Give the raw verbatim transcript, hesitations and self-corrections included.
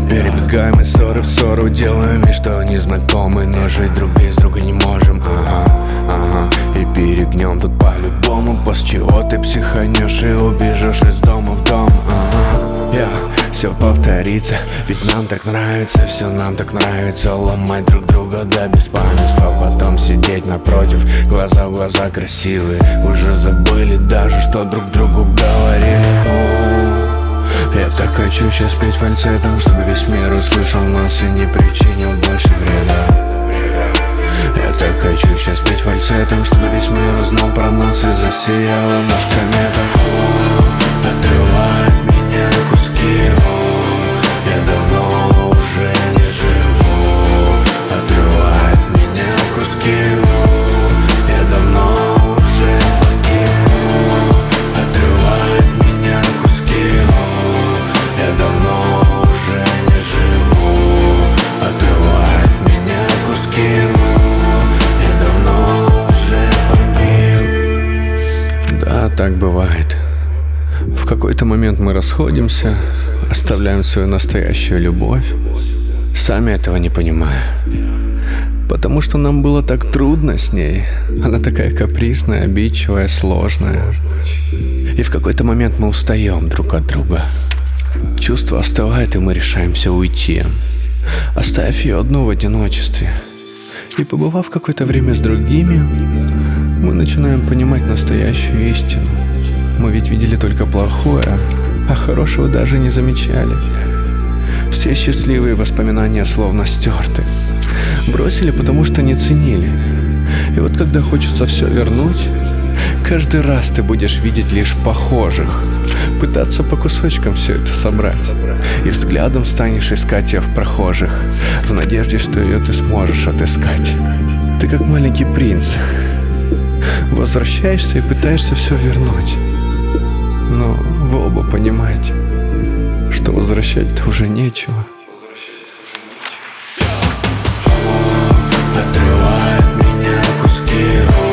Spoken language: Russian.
Перебегаем из ссоры в ссору, делаем вид, что не знакомы, но жить друг без друга не можем. Ага, ага. И перегнем тут по-любому, после чего ты психанешь и убежишь из дома в дом. Ага. Yeah. Все повторится, ведь нам так нравится, все нам так нравится ломать друг друга до беспамятства, потом сидеть напротив, глаза в глаза красивые. Уже забыли даже, что друг другу говорили. О, я так хочу сейчас петь фальцетом, чтобы весь мир услышал нас и не причинил больше вреда. Я так хочу сейчас петь фальцетом, чтобы весь мир узнал про нас и засияла наш комета. О, отрывает меня на куски. О, я давно уже не живу. Отрывает меня на куски. О, я давно уже погиб. О, отрывает меня на куски. О, я давно уже не живу. Отрывает меня на куски. О, я давно уже погиб. Да, так бывает. В какой-то момент мы расходимся, оставляем свою настоящую любовь, сами этого не понимая. Потому что нам было так трудно с ней. Она такая капризная, обидчивая, сложная. И в какой-то момент мы устаем друг от друга. Чувство остывает, и мы решаемся уйти, оставив ее одну в одиночестве. И побывав какое-то время с другими, мы начинаем понимать настоящую истину. Мы ведь видели только плохое, а хорошего даже не замечали. Все счастливые воспоминания словно стерты. Бросили, потому что не ценили. И вот когда хочется все вернуть, каждый раз ты будешь видеть лишь похожих, пытаться по кусочкам все это собрать. И взглядом станешь искать ее в прохожих, в надежде, что ее ты сможешь отыскать. Ты как маленький принц, возвращаешься и пытаешься все вернуть. Но вы оба понимаете, что возвращать-то уже нечего. Отрывает меня на куски.